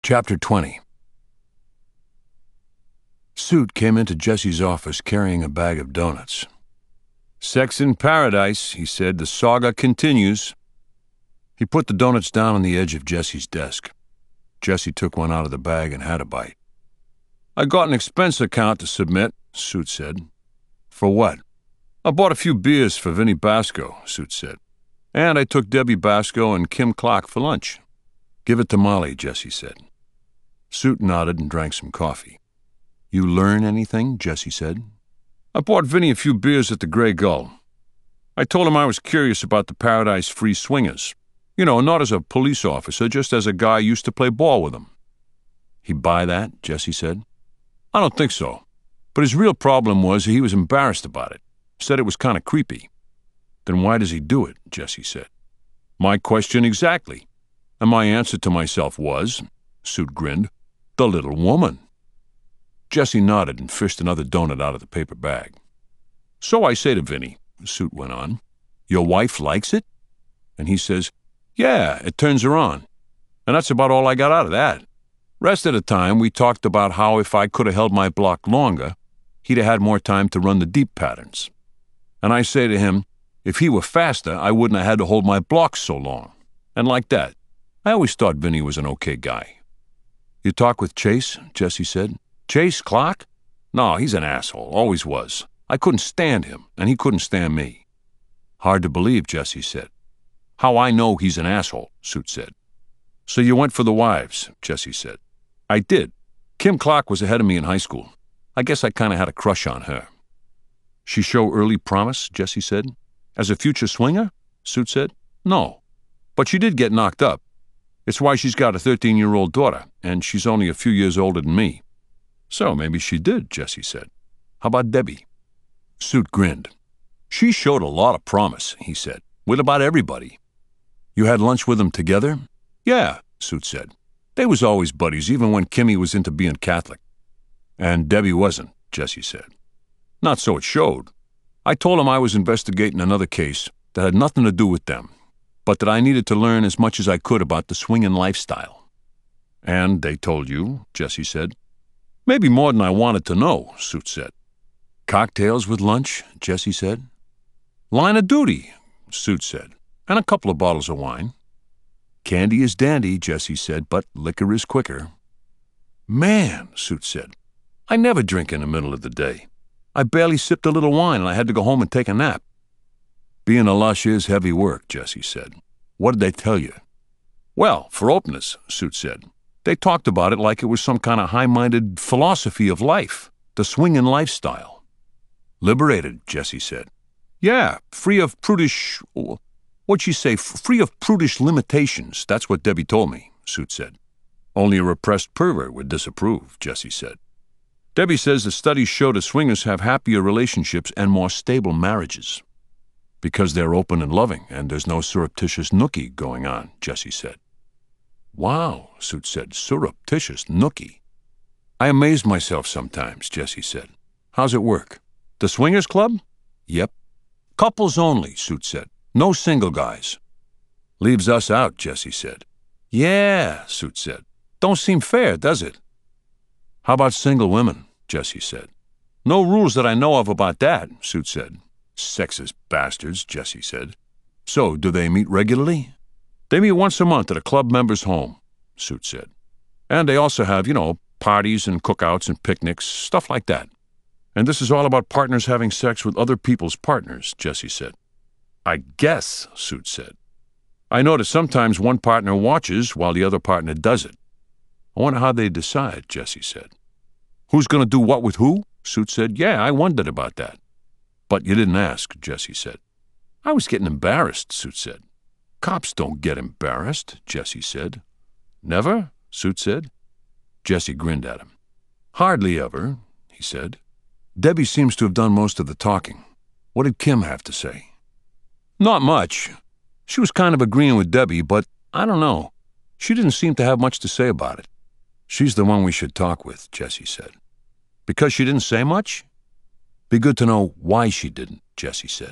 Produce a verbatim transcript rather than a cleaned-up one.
Chapter twenty. Suit came into Jesse's office carrying a bag of donuts. "Sex in paradise," he said. "The saga continues." He put the donuts down on the edge of Jesse's desk. Jesse took one out of the bag and had a bite. "I got an expense account to submit," Suit said. "For what?" "I bought a few beers for Vinnie Basco," Suit said. "And I took Debbie Basco and Kim Clark for lunch." "Give it to Molly," Jesse said. Suit nodded and drank some coffee. "You learn anything?" Jesse said. "I bought Vinnie a few beers at the Grey Gull. I told him I was curious about the Paradise Free Swingers. You know, not as a police officer, just as a guy used to play ball with them." "He buy that?" Jesse said. "I don't think so. But his real problem was he was embarrassed about it. Said it was kind of creepy." "Then why does he do it?" Jesse said. "My question exactly. And my answer to myself was," Suit grinned, "the little woman." Jesse nodded and fished another donut out of the paper bag. "So I say to Vinnie," Suit went on, "your wife likes it?" And he says, "Yeah, it turns her on." And that's about all I got out of that. Rest of the time, we talked about how if I could have held my block longer, he'd have had more time to run the deep patterns. And I say to him, if he were faster, I wouldn't have had to hold my block so long. And like that. I always thought Vinnie was an okay guy. "You talk with Chase?" Jesse said. "Chase Clark? No, he's an asshole. Always was. I couldn't stand him, and he couldn't stand me." "Hard to believe," Jesse said. "How I know he's an asshole," Suit said. "So you went for the wives," Jesse said. "I did. Kim Clark was ahead of me in high school. I guess I kind of had a crush on her." "She show early promise," Jesse said. "As a future swinger?" Suit said. "No. But she did get knocked up. It's why she's got a thirteen-year-old daughter, and she's only a few years older than me." "So maybe she did," Jesse said. "How about Debbie?" Suit grinned. "She showed a lot of promise," he said, "with about everybody." "You had lunch with them together?" "Yeah," Suit said. "They was always buddies, even when Kimmy was into being Catholic." "And Debbie wasn't," Jesse said. "Not so it showed. I told him I was investigating another case that had nothing to do with them, but that I needed to learn as much as I could about the swinging lifestyle." "And they told you," Jesse said. "Maybe more than I wanted to know," Suit said. "Cocktails with lunch?" Jesse said. "Line of duty," Suit said, "and a couple of bottles of wine." "Candy is dandy," Jesse said, "but liquor is quicker." "Man," Suit said, "I never drink in the middle of the day. I barely sipped a little wine and I had to go home and take a nap." "Being a lush is heavy work," Jesse said. "What did they tell you?" "Well, for openers," Suit said, "they talked about it like it was some kind of high-minded philosophy of life, the swinging lifestyle." "Liberated," Jesse said. "Yeah, free of prudish... what'd she say? Free of prudish limitations. That's what Debbie told me," Suit said. "Only a repressed pervert would disapprove," Jesse said. "Debbie says the studies show the swingers have happier relationships and more stable marriages." "Because they're open and loving, and there's no surreptitious nookie going on," Jesse said. "Wow," Suit said, "surreptitious nookie." "I amaze myself sometimes," Jesse said. "How's it work? The swingers club?" "Yep." "Couples only," Suit said. "No single guys." "Leaves us out," Jesse said. "Yeah," Suit said. "Don't seem fair, does it?" "How about single women?" Jesse said. "No rules that I know of about that," Suit said. "Sexist bastards," Jesse said. "So, do they meet regularly?" "They meet once a month at a club member's home," Suit said. "And they also have, you know, parties and cookouts and picnics, stuff like that. And this is all about partners having sex with other people's partners," Jesse said. "I guess," Suit said. "I notice sometimes one partner watches while the other partner does it." "I wonder how they decide," Jesse said. "Who's going to do what with who?" Suit said. "Yeah, I wondered about that." "But you didn't ask," Jesse said. "I was getting embarrassed," Suit said. "Cops don't get embarrassed," Jesse said. "Never?" Suit said. Jesse grinned at him. "Hardly ever," he said. "Debbie seems to have done most of the talking. What did Kim have to say?" "Not much. She was kind of agreeing with Debbie, but I don't know. She didn't seem to have much to say about it." "She's the one we should talk with," Jesse said. "Because she didn't say much?" "Be good to know why she didn't," Jesse said.